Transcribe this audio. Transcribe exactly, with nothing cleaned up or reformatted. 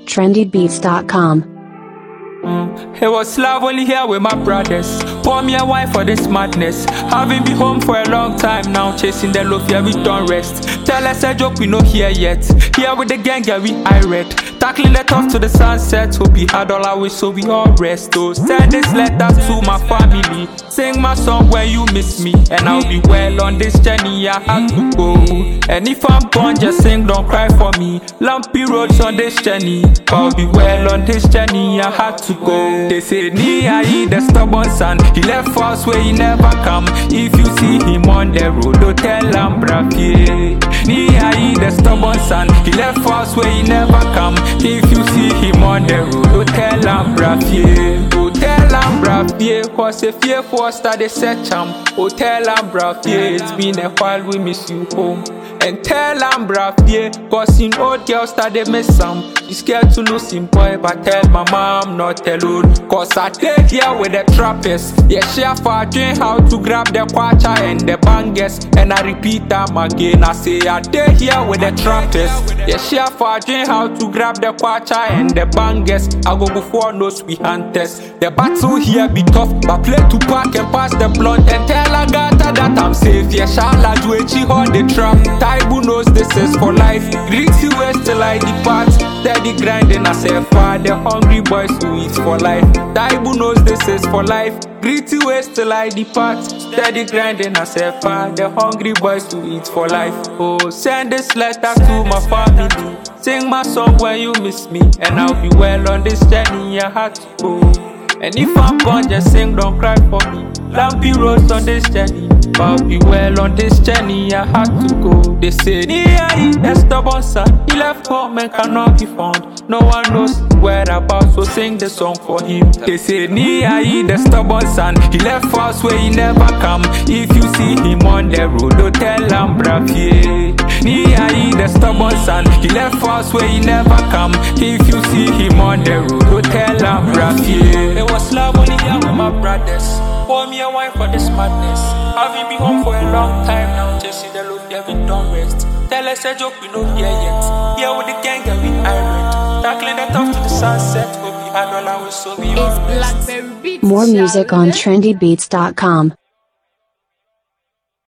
trendy beats dot com. Mm. It was love only here with my brothers. Pour me a wine for this madness. Having been home for a long time now, chasing the love, yeah, we don't rest. Tell us a joke we no hear yet. Here with the gang, yeah, we irate. Tackling the tough to the sunset. Hope we had all our wish, so we all rest. So send this letter to my family. Sing my song when you miss me. And I'll be well on this journey, I have to go. And if I'm gone, just sing, don't cry for me. Lumpy roads on this journey. I'll be well on this journey, I had to go. They say Nia, the stubborn son, he left us where he never come. If you see him on the road, don't tell him brafie. Nia, the stubborn son, he left us where he never come. If you see him on the road, don't tell him brafie. Don't tell him brafie, cause if you forced they search him. Oh, tell him brafie, it's been a while we miss you home. And tell him brafie, cause in old girls that they miss him. She's scared to lose him boy, but tell my mom not alone. Cause I take here with the trappers. Yeah, she a fortune how to grab the kwacha and the bangers. And I repeat them again, I say I take here with the trappers. Yeah, she a fortune how to grab the kwacha and the bangers. I go before no sweet hunters. The battle here be tough, but play to pack and pass the blunt. And tell Agatha that I'm safe. Yeah, Shala do it, she hold the trap. Taibu knows this is for life. Greet you ways till I depart. Steady grinding as a father, the hungry boys who eat for life. Taibu knows this is for life. Greet you ways till I depart. Steady grinding as a father, the hungry boys who eat for life. Oh, send this letter to my family. Sing my song when you miss me. And I'll be well on this journey, I had to go. And if I'm gone, just sing, don't cry for me. Lumpy roads on this journey. I'll be well on this journey, I had to go. They say, Nia, the stubborn son, he left home and cannot be found. No one knows whereabouts, so sing the song for him. They say, Nia, the stubborn son, he left us where he never come. If you see him on the road, don't tell him brafie. Nia, the stubborn son, he left us where he never come. If you see him on the road, don't tell him brafie. It was love only here with my brothers. Pour me a wine for this madness. Having been home for a long time now, chasing the load, yeah, we don't rest. Tell us a joke we no hear yet. Here with the gang, yeah, we irate. Tackling the tough to the sunset. Hope we had all our wish, so we all rest. More music on trendy beats dot com.